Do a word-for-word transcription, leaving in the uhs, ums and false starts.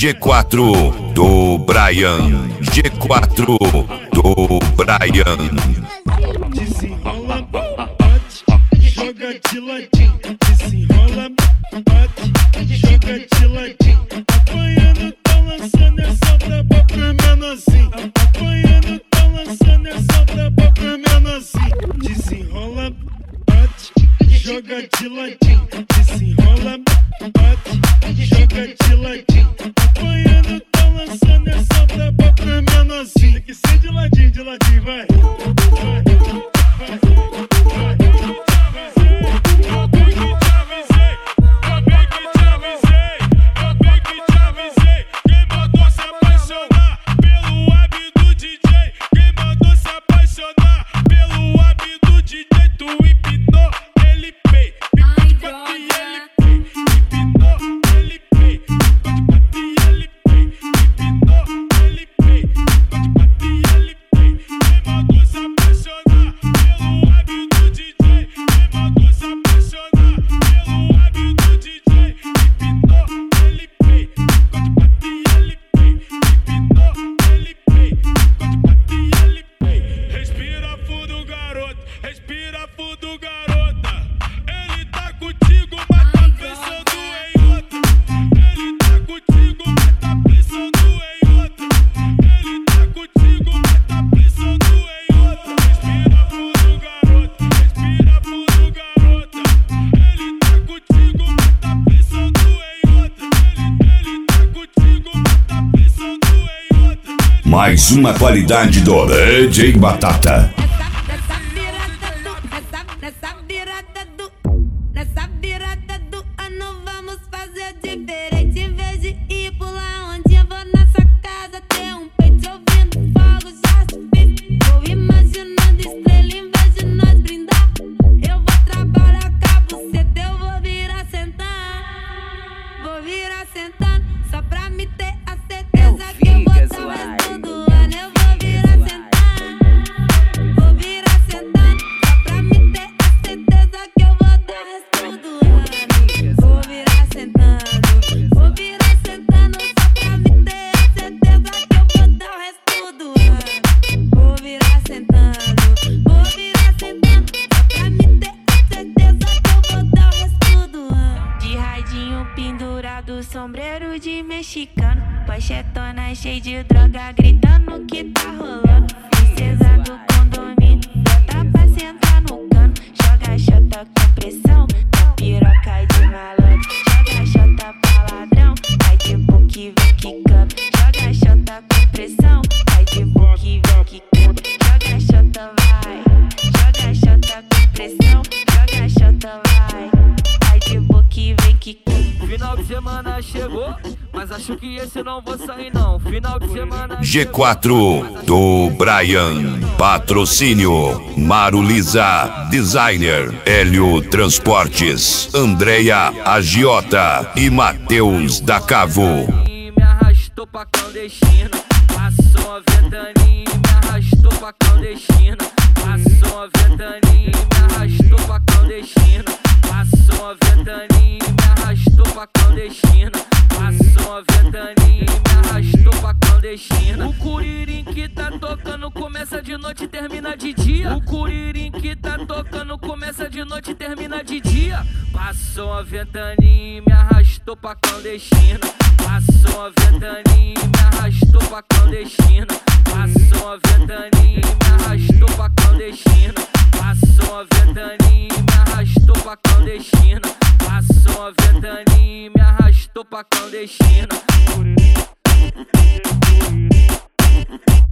G quatro do Brian. G quatro do Brian. Desenrola, bate, joga de ladinho. Desenrola, bate, joga de ladinho. Apanhando, tá lançando essa braba pro menorzinho. Apanhando, tá lançando essa braba pro menorzinho. Desenrola, bate, joga de ladinho. Desenrola, bate, joga de ladinho. Apanhando, tá lançando essa braba pro menorzinho. Tem que ser de ladinho, de ladinho, vai. Vai, vai, vai, vai. Eu bem que te avisei, eu bem que te avisei, eu bem que te avisei. Quem mandou se apaixonar pelo web do D J? Quem mandou se apaixonar pelo web do D J? Tu empinou, ele pei, picote e ele pei, empinou, ele pei, picote e ele pei, empinou, ele pei, picote e ele pei. Quem mandou se apaixonar pelo web do D J? Quem mandou se apaixonar pelo web do D J? Empinou, ele pei, picote e ele pei, empinou, ele pei, picote e ele pei. Respira fundo, garoto, respira fundo, garota. Ele tá contigo, mas tá pensando em outra. Ele tá contigo, mas tá pensando em outra. Ele tá contigo, mas tá pensando em outra. Respira fundo, garota, respira fundo, garota. Ele tá contigo, mas tá pensando em outra. Ele, ele tá contigo, mas tá pensando em outra. Mais uma qualidade do D J Batata. Nessa virada do, nessa, nessa virada do, nessa virada do ano vamos fazer diferente. Em vez de ir pular onde eu vou na sua casa ter um peito ouvindo fogo já se fez. Vou imaginando estrela em vez de nós brindar. Eu vou trabalhar com a buceta, eu vou virar sentar. Vou virar sentando só pra me ter a certeza que eu vou dar o resto do ano. Eu vou virar sentando, vou virar sentando só pra me ter a certeza que eu vou dar o resto do ano. Vou virar sentando, vou virar sentando só pra me ter a certeza que eu vou dar o resto do ano. Vou virar sentando, vou virar sentando só pra me ter a certeza que eu vou dar o resto do ano. De radinho pendurado, sombreiro de mexicano, pochetona cheia de droga, gritando que tá rolando. Princesa do condomínio, bota pra sentar no cano. Joga xota com pressão, na piroca de malandro. Joga xota pra ladrão, vai de boca e vem quicando. Joga xota com pressão, vai de boca e vem quicando. Joga xota, vai, joga xota com pressão. Joga xota, vai, vai de boca e vem quicando. Final de semana chegou, mas acho que esse não vou sair não. Final de semana G quatro do Brian. Patrocínio Marulisa Designer, Hélio Transportes, Andréia Agiota e Matheus da Cavo. me arrastou pra clandestina. Passou a ventania, me arrastou pra clandestina. Passou a ventania, me arrastou pra clandestina. Passou a ventania, me arrastou pra clandestina. Passou a ventania, me arrastou pra clandestina. O curirim que tá tocando começa de noite e termina de dia. O curirim que tá tocando começa de noite e termina de dia. Passou a ventania, me arrastou pra clandestina. Passou a ventania, me arrastou pra clandestina. Passou a ventania, me arrastou pra clandestina. Passou a ventania, me arrastou pra clandestina. Passou a ventania, me arrastou pra clandestina.